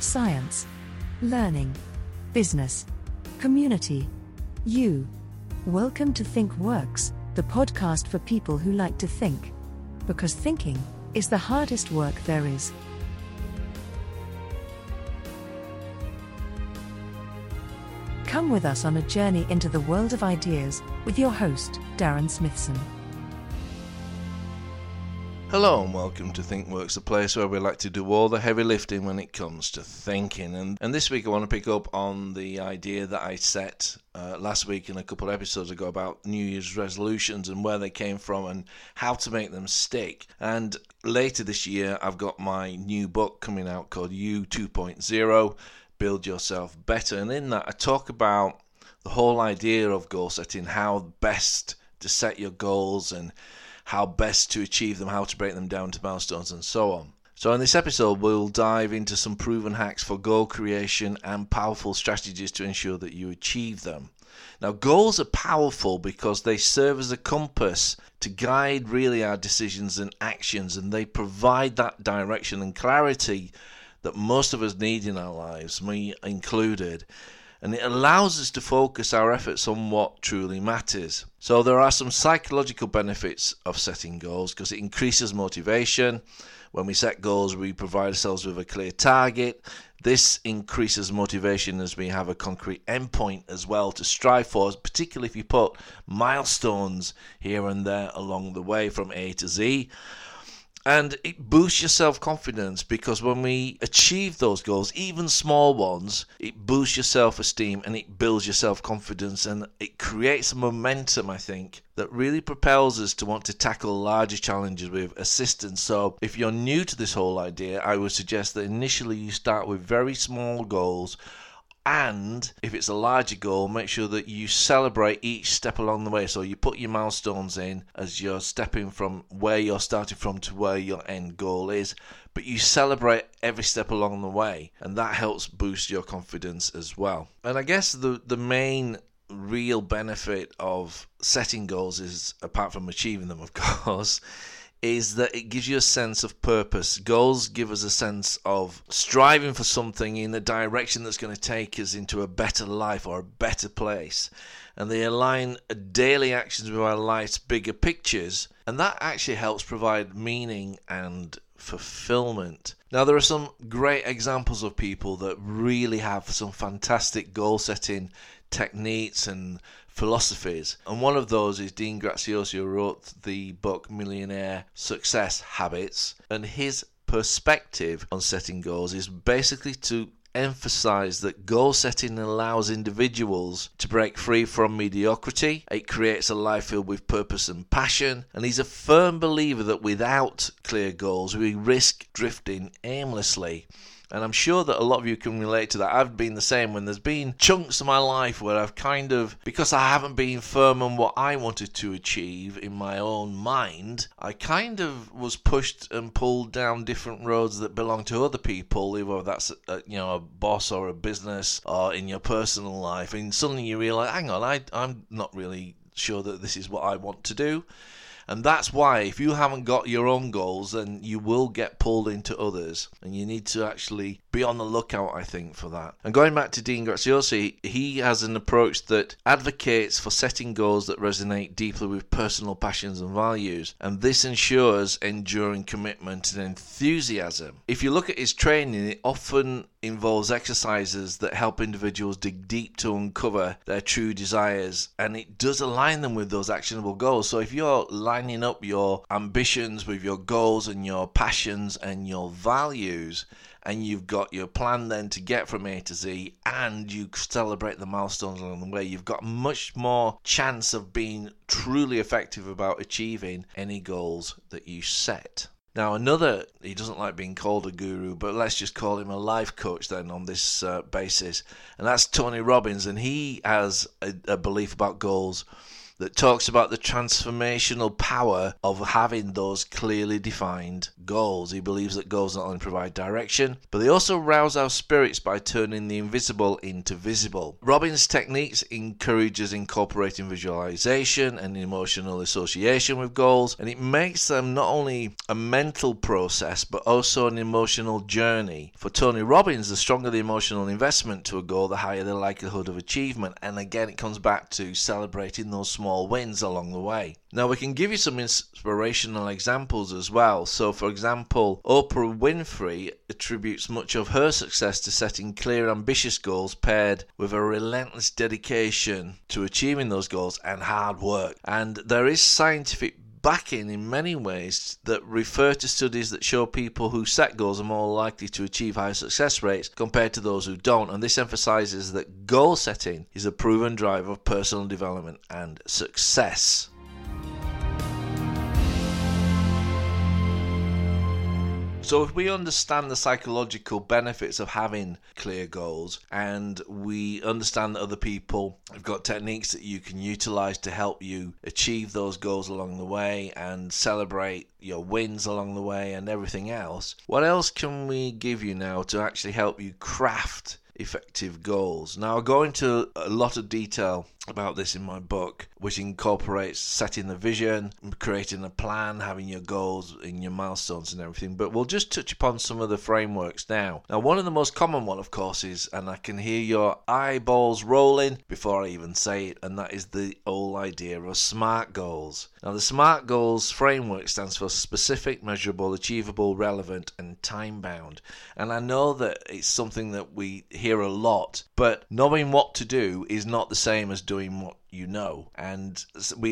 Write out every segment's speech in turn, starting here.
science, learning, business, community, you. Welcome to ThinkWorks, the podcast for people who like to think. Because thinking is the hardest work there is. Come with us on a journey into the world of ideas with your host, Darren Smithson. Hello and welcome to ThinkWorks, the place where we like to do all the heavy lifting when it comes to thinking. And this week I want to pick up on the idea that I set last week and a couple of episodes ago about New Year's resolutions and where they came from and how to make them stick. And later this year I've got my new book coming out called You 2.0, Build Yourself Better. And in that I talk about the whole idea of goal setting, how best to set your goals and how best to achieve them, how to break them down to milestones, and so on. So in this episode, we'll dive into some proven hacks for goal creation and powerful strategies to ensure that you achieve them. Now, goals are powerful because they serve as a compass to guide really our decisions and actions, and they provide that direction and clarity that most of us need in our lives, me included. And it allows us to focus our efforts on what truly matters. So there are some psychological benefits of setting goals because it increases motivation. When we set goals, we provide ourselves with a clear target. This increases motivation as we have a concrete endpoint as well to strive for, particularly if you put milestones here and there along the way from A to Z. And it boosts your self-confidence because when we achieve those goals, even small ones, it boosts your self-esteem and it builds your self-confidence and it creates a momentum, I think, that really propels us to want to tackle larger challenges with assistance. So if you're new to this whole idea, I would suggest that initially you start with very small goals. And if it's a larger goal, make sure that you celebrate each step along the way. So you put your milestones in as you're stepping from where you're starting from to where your end goal is. But you celebrate every step along the way. And that helps boost your confidence as well. And I guess the main real benefit of setting goals is, apart from achieving them, of course, is that it gives you a sense of purpose. Goals give us a sense of striving for something in a direction that's going to take us into a better life or a better place. And they align daily actions with our life's bigger pictures. And that actually helps provide meaning and fulfillment. Now, there are some great examples of people that really have some fantastic goal setting techniques and philosophies, and one of those is Dean Graziosi, who wrote the book Millionaire Success Habits, and his perspective on setting goals is basically to emphasize that goal setting allows individuals to break free from mediocrity. It creates a life filled with purpose and passion, and he's a firm believer that without clear goals we risk drifting aimlessly. And I'm sure that a lot of you can relate to that. I've been the same when there's been chunks of my life where I've kind of, because I haven't been firm on what I wanted to achieve in my own mind, I kind of was pushed and pulled down different roads that belong to other people, whether that's a boss or a business or in your personal life. And suddenly you realize, hang on, I'm not really sure that this is what I want to do. And that's why if you haven't got your own goals, then you will get pulled into others. And you need to actually be on the lookout, I think, for that. And going back to Dean Graziosi, he has an approach that advocates for setting goals that resonate deeply with personal passions and values. And this ensures enduring commitment and enthusiasm. If you look at his training, it often involves exercises that help individuals dig deep to uncover their true desires, and it does align them with those actionable goals. So if you're lining up your ambitions with your goals and your passions and your values, and you've got your plan then to get from A to Z, and you celebrate the milestones along the way, you've got much more chance of being truly effective about achieving any goals that you set. Now, he doesn't like being called a guru, but let's just call him a life coach then on this basis. And that's Tony Robbins, and he has a belief about goals that talks about the transformational power of having those clearly defined goals. He believes that goals not only provide direction, but they also rouse our spirits by turning the invisible into visible. Robbins' techniques encourages incorporating visualization and emotional association with goals, and it makes them not only a mental process but also an emotional journey. For Tony Robbins, the stronger the emotional investment to a goal, the higher the likelihood of achievement. And again, it comes back to celebrating those small wins along the way. Now, we can give you some inspirational examples as well. So, for example, Oprah Winfrey attributes much of her success to setting clear, ambitious goals paired with a relentless dedication to achieving those goals and hard work. And there is scientific backing in many ways that refer to studies that show people who set goals are more likely to achieve higher success rates compared to those who don't, and this emphasizes that goal setting is a proven driver of personal development and success. So if we understand the psychological benefits of having clear goals, and we understand that other people have got techniques that you can utilize to help you achieve those goals along the way and celebrate your wins along the way and everything else, what else can we give you now to actually help you craft effective goals? Now, I go into a lot of detail about this in my book, which incorporates setting the vision, creating a plan, having your goals and your milestones and everything, but we'll just touch upon some of the frameworks now. Now, one of the most common one, of course, is, and I can hear your eyeballs rolling before I even say it, and that is the whole idea of SMART goals. Now, the SMART goals framework stands for specific, measurable, achievable, relevant, and time-bound. And I know that it's something that we hear a lot, but knowing what to do is not the same as doing what you know. And we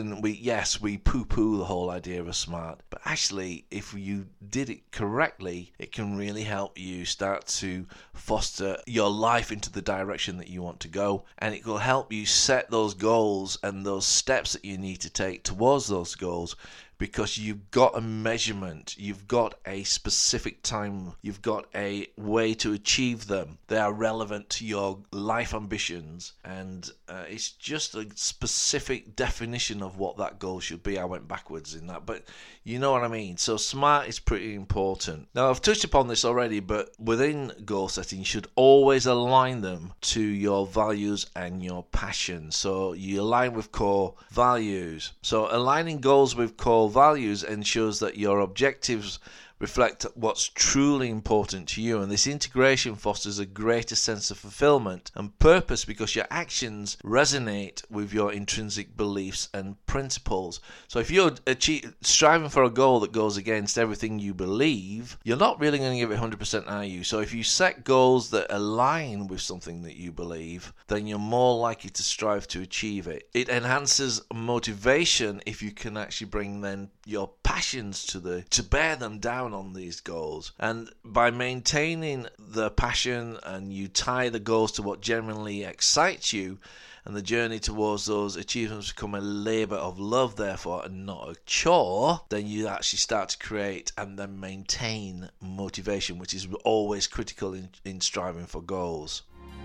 poo-poo the whole idea of a SMART, but actually if you did it correctly, it can really help you start to foster your life into the direction that you want to go, and it will help you set those goals and those steps that you need to take towards those goals, because you've got a measurement, you've got a specific time, you've got a way to achieve them. They are relevant to your life ambitions, and it's just a specific definition of what that goal should be. I went backwards in that, but you know what I mean. So SMART is pretty important. Now, I've touched upon this already, but within goal setting, you should always align them to your values and your passion. So you align with core values. So aligning goals with core values ensures that your objectives reflect what's truly important to you, and this integration fosters a greater sense of fulfillment and purpose because your actions resonate with your intrinsic beliefs and principles. So if you're striving for a goal that goes against everything you believe, you're not really going to give it 100%, are you? So if you set goals that align with something that you believe, then you're more likely to strive to achieve it. It enhances motivation if you can actually bring then your passions to bear them down on these goals. And by maintaining the passion, and you tie the goals to what genuinely excites you, and the journey towards those achievements become a labour of love, therefore, and not a chore, then you actually start to create and then maintain motivation, which is always critical in striving for goals.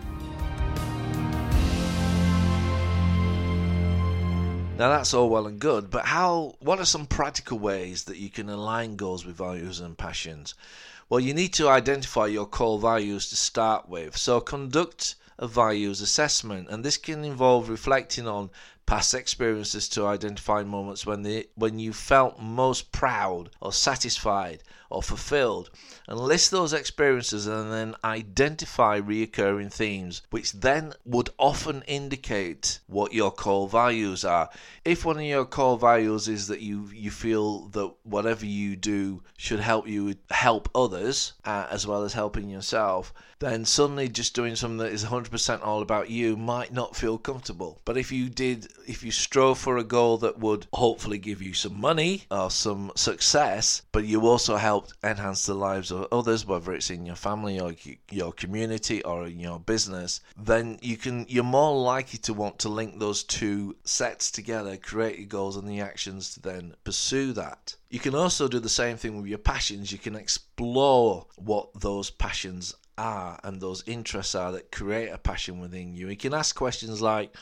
Now, that's all well and good, but what are some practical ways that you can align goals with values and passions? Well, you need to identify your core values to start with. So conduct a values assessment, and this can involve reflecting on past experiences to identify moments when you felt most proud or satisfied or fulfilled, and list those experiences and then identify reoccurring themes, which then would often indicate what your core values are. If one of your core values is that you feel that whatever you do should help others as well as helping yourself, then suddenly just doing something that is 100% all about you might not feel comfortable. But if you strove for a goal that would hopefully give you some money or some success, but you also helped enhance the lives of others, whether it's in your family or your community or in your business, then you're more likely to want to link those two sets together, create your goals and the actions to then pursue that. You can also do the same thing with your passions. You can explore what those passions are and those interests are that create a passion within you. You can ask questions like,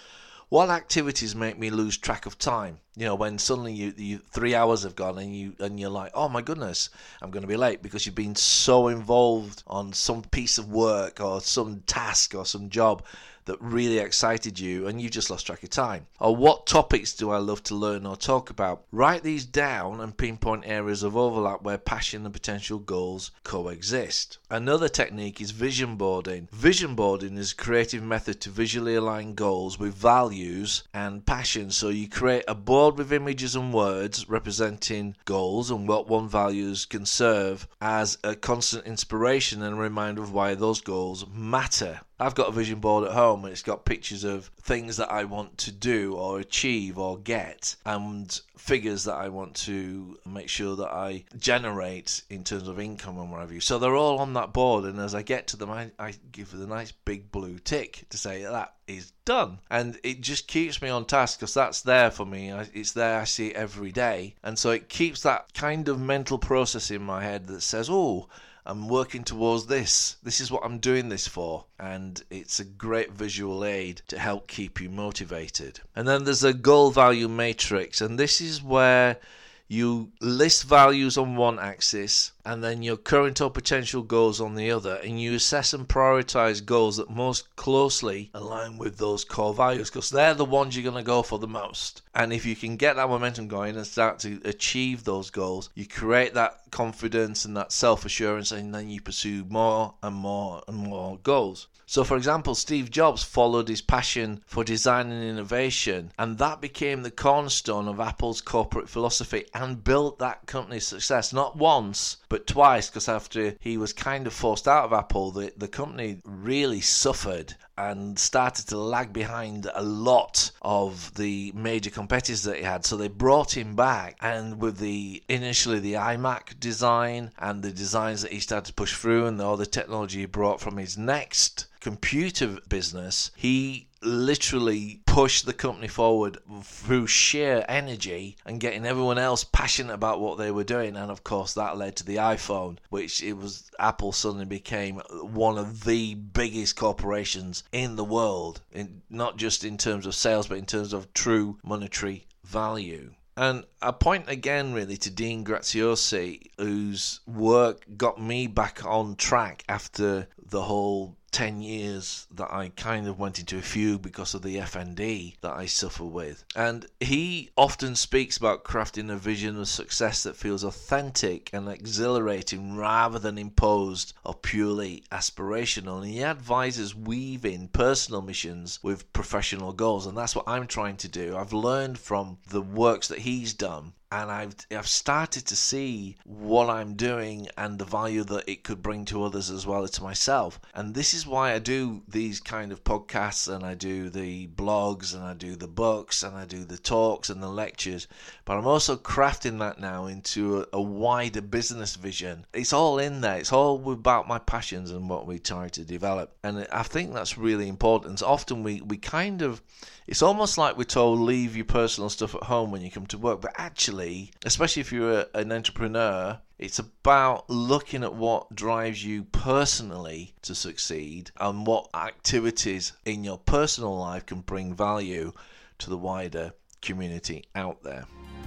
what activities make me lose track of time? When suddenly you 3 hours have gone and you're like, oh my goodness, I'm going to be late because you've been so involved on some piece of work or some task or some job that really excited you and you just lost track of time. Or what topics do I love to learn or talk about? Write these down and pinpoint areas of overlap where passion and potential goals coexist. Another technique is vision boarding. Vision boarding is a creative method to visually align goals with values and passion. So you create a board with images and words representing goals and what one values can serve as a constant inspiration and a reminder of why those goals matter. I've got a vision board at home and it's got pictures of things that I want to do or achieve or get and figures that I want to make sure that I generate in terms of income and what have you. So they're all on that board, and as I get to them I give it a nice big blue tick to say that is done. And it just keeps me on task because that's there for me. It's there, I see it every day. And so it keeps that kind of mental process in my head that says, oh, I'm working towards this. This is what I'm doing this for. And it's a great visual aid to help keep you motivated. And then there's a goal value matrix. And this is where you list values on one axis and then your current or potential goals on the other, and you assess and prioritize goals that most closely align with those core values because they're the ones you're going to go for the most. And if you can get that momentum going and start to achieve those goals, you create that confidence and that self-assurance, and then you pursue more and more and more goals. So for example, Steve Jobs followed his passion for design and innovation, and that became the cornerstone of Apple's corporate philosophy and built that company's success, not once but twice, because after he was kind of forced out of Apple, the company really suffered and started to lag behind a lot of the major competitors that he had. So they brought him back, and with initially the iMac design and the designs that he started to push through and all the technology he brought from his next computer business, he literally pushed the company forward through sheer energy and getting everyone else passionate about what they were doing. And of course that led to the iPhone, which Apple suddenly became one of the biggest corporations in the world, not just in terms of sales but in terms of true monetary value. And I point again really to Dean Graziosi, whose work got me back on track after the whole 10 years that I kind of went into a fugue because of the FND that I suffer with. And he often speaks about crafting a vision of success that feels authentic and exhilarating rather than imposed or purely aspirational. And he advises weaving personal missions with professional goals, and that's what I'm trying to do. I've learned from the works that he's done, and I've started to see what I'm doing and the value that it could bring to others as well as to myself. And this is why I do these kind of podcasts, and I do the blogs, and I do the books, and I do the talks and the lectures. But I'm also crafting that now into a wider business vision. It's all in there. It's all about my passions and what we try to develop. And I think that's really important. Often we kind of... It's almost like we're told, leave your personal stuff at home when you come to work. But actually, especially if you're an entrepreneur, it's about looking at what drives you personally to succeed and what activities in your personal life can bring value to the wider community out there.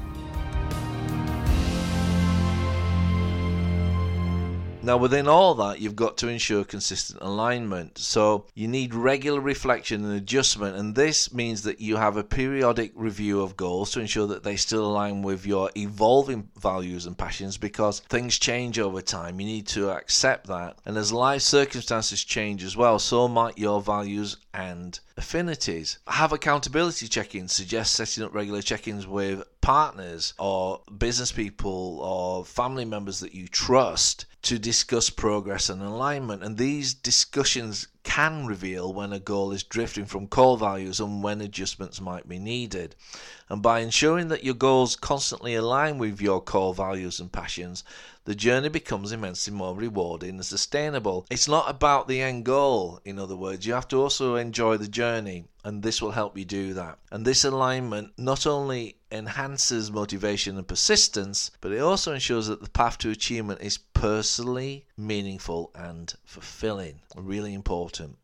Now, within all that, you've got to ensure consistent alignment. So you need regular reflection and adjustment, and this means that you have a periodic review of goals to ensure that they still align with your evolving values and passions, because things change over time. You need to accept that. And as life circumstances change as well, so might your values and affinities. Have accountability check-ins. Suggest setting up regular check-ins with partners or business people or family members that you trust to discuss progress and alignment. And these discussions can reveal when a goal is drifting from core values and when adjustments might be needed. And by ensuring that your goals constantly align with your core values and passions, the journey becomes immensely more rewarding and sustainable. It's not about the end goal, in other words. You have to also enjoy the journey, and this will help you do that. And this alignment not only enhances motivation and persistence, but it also ensures that the path to achievement is personally meaningful and fulfilling. Really important.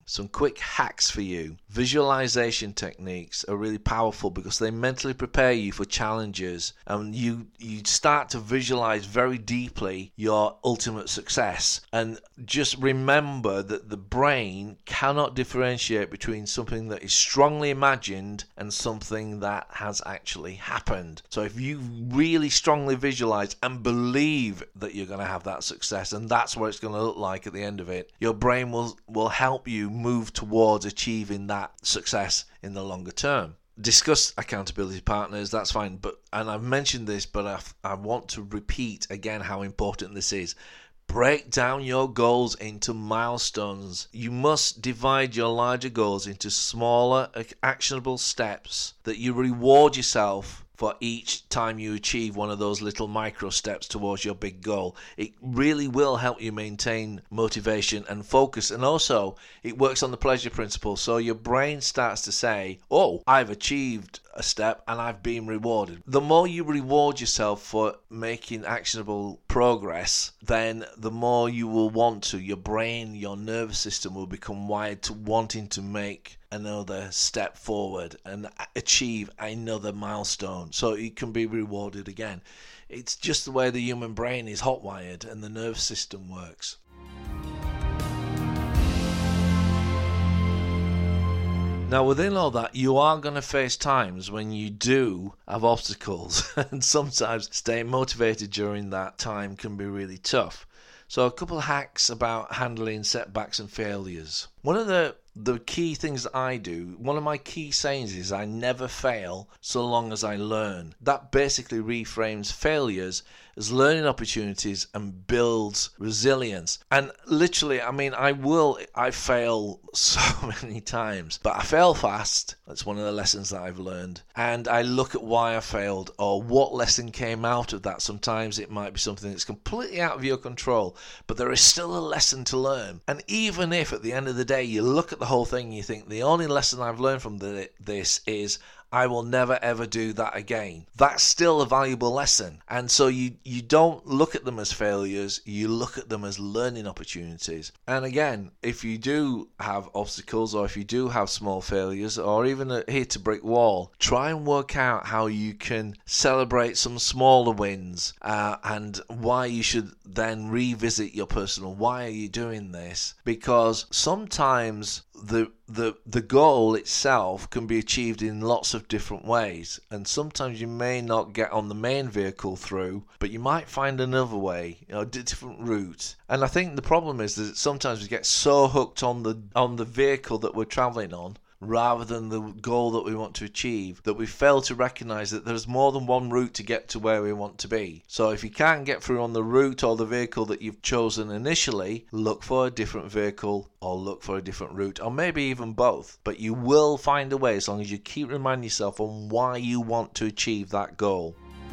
some quick hacks for you. Visualization techniques are really powerful because they mentally prepare you for challenges, and you start to visualize very deeply your ultimate success. And just remember that the brain cannot differentiate between something that is strongly imagined and something that has actually happened. So if you really strongly visualize and believe that you're going to have that success, and that's what it's going to look like at the end of it, your brain will help you move towards achieving that success in the longer term. Discuss accountability partners, that's fine, and I've mentioned this, but I want to repeat again how important this is. Break down your goals into milestones. You must divide your larger goals into smaller, actionable steps that you reward yourself for each time you achieve one of those little micro steps towards your big goal. It really will help you maintain motivation and focus, and also it works on the pleasure principle. So your brain starts to say, oh, I've achieved a step and I've been rewarded. The more you reward yourself for making actionable progress, then the more you will want to. Your brain, your nervous system will become wired to wanting to make another step forward and achieve another milestone so it can be rewarded again. It's just the way the human brain is hot-wired and the nervous system works. Now, within all that, you are going to face times when you do have obstacles, and sometimes staying motivated during that time can be really tough. So a couple of hacks about handling setbacks and failures. One of the key things that I do, one of my key sayings is I never fail so long as I learn. That basically reframes failures as learning opportunities and builds resilience. And literally, I fail so many times, but I fail fast. That's one of the lessons that I've learned. And I look at why I failed or what lesson came out of that. Sometimes it might be something that's completely out of your control, but there is still a lesson to learn. And even if at the end of the day you look at the whole thing and you think the only lesson I've learned from this is I will never ever do that again, that's still a valuable lesson. And so you don't look at them as failures, you look at them as learning opportunities. And again, if you do have obstacles or if you do have small failures or even hit a brick wall, try and work out how you can celebrate some smaller wins and why you should then revisit your personal why are you doing this, because sometimes the goal itself can be achieved in lots of different ways, and sometimes you may not get on the main vehicle through, but you might find another way, a different route. And I think the problem is that sometimes we get so hooked on the vehicle that we're traveling on rather than the goal that we want to achieve, that we fail to recognize that there's more than one route to get to where we want to be. So if you can't get through on the route or the vehicle that you've chosen initially, look for a different vehicle or look for a different route, or maybe even both. But you will find a way as long as you keep reminding yourself on why you want to achieve that goal.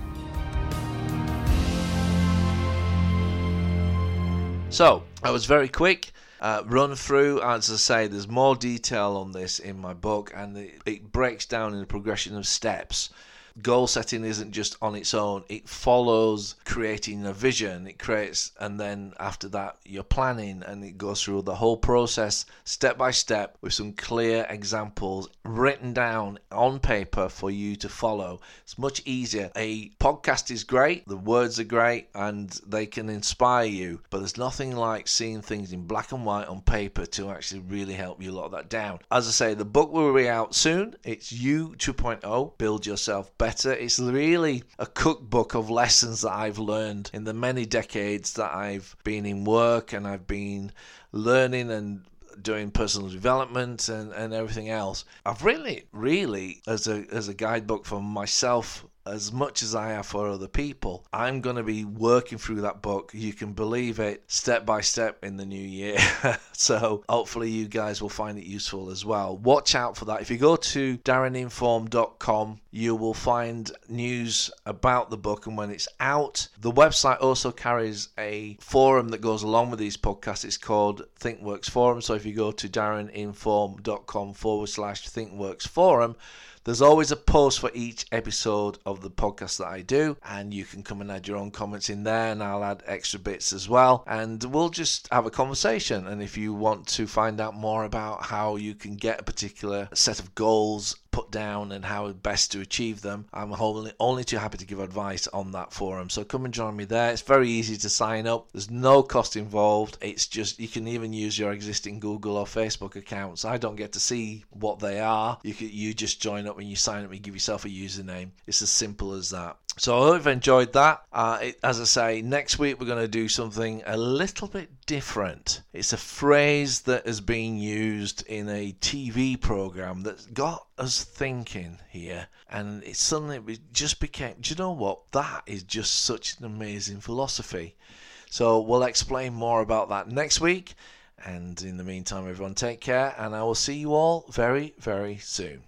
So, that was very quick. Run through. As I say, there's more detail on this in my book, and it breaks down in a progression of steps. Goal setting isn't just on its own, it follows creating a vision. It creates, and then after that you're planning, and it goes through the whole process step by step with some clear examples written down on paper for you to follow. It's much easier. A podcast is great, the words are great, and they can inspire you, but there's nothing like seeing things in black and white on paper to actually really help you lock that down. As I say, the book will be out soon. It's You 2.0, Build Yourself Better. It's really a cookbook of lessons that I've learned in the many decades that I've been in work, and I've been learning and doing personal development and everything else. I've really as a guidebook for myself as much as I have for other people. I'm going to be working through that book, you can believe it, step by step in the new year. So hopefully you guys will find it useful as well. Watch out for that. If you go to darreninform.com, you will find news about the book and when it's out. The website also carries a forum that goes along with these podcasts. It's called ThinkWorks Forum. So if you go to darreninform.com/ThinkWorks Forum, There's always a post for each episode of the podcast that I do, and you can come and add your own comments in there, and I'll add extra bits as well, and we'll just have a conversation. And if you want to find out more about how you can get a particular set of goals put down and how best to achieve them, I'm only too happy to give advice on that forum. So come and join me there. It's very easy to sign up. There's no cost involved. It's just, you can even use your existing Google or Facebook accounts. I don't get to see what they are. You just join up when you sign up and give yourself a username. It's as simple as that. So I hope you've enjoyed that. As I say, next week we're going to do something a little bit different. It's a phrase that has been used in a TV program that got us thinking here, and it just became, do you know what? That is just such an amazing philosophy. So we'll explain more about that next week. And in the meantime, everyone take care, and I will see you all very, very soon.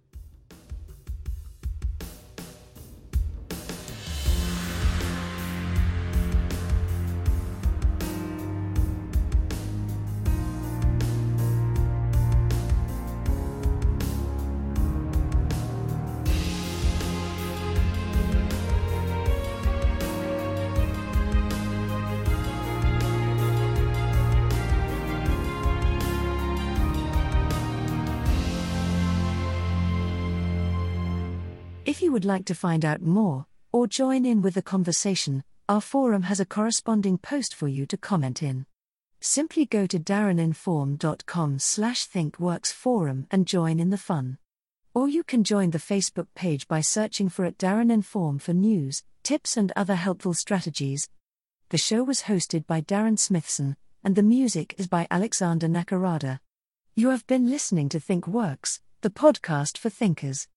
If you would like to find out more, or join in with the conversation, our forum has a corresponding post for you to comment in. Simply go to darreninform.com/thinkworksforum and join in the fun. Or you can join the Facebook page by searching for @DarrenInform for news, tips and other helpful strategies. The show was hosted by Darren Smithson, and the music is by Alexander Nakarada. You have been listening to ThinkWorks, the podcast for thinkers.